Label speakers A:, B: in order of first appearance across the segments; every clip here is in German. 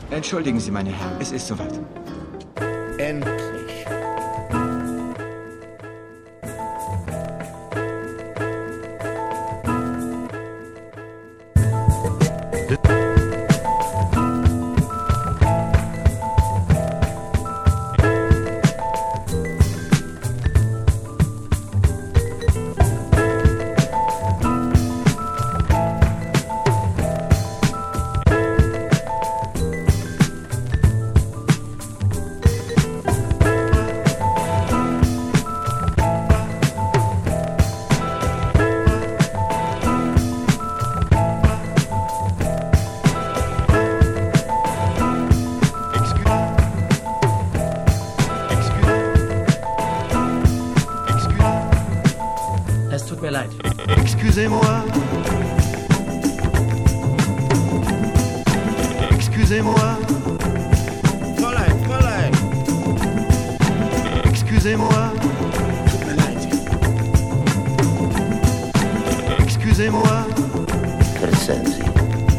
A: Entschuldigen Sie, meine Herren, es ist soweit.
B: Endlich.
C: Es tut mir leid.
D: Excusez-moi. Excusez-moi.
B: Fräulein, Fräulein.
D: Excusez-moi.
B: Tut mir leid.
D: Excusez-moi.
B: Verzeihen Sie.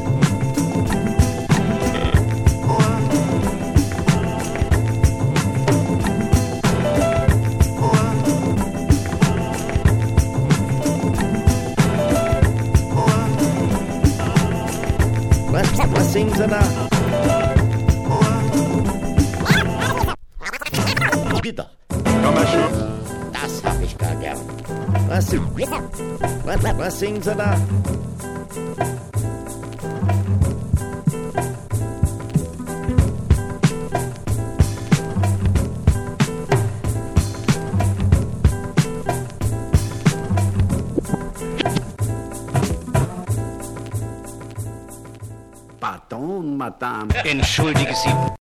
B: Was singen Sie da? Bitte. Das hab ich gar gern. Was singen Sie da?
E: Pardon, Madame.
C: Entschuldige Sie.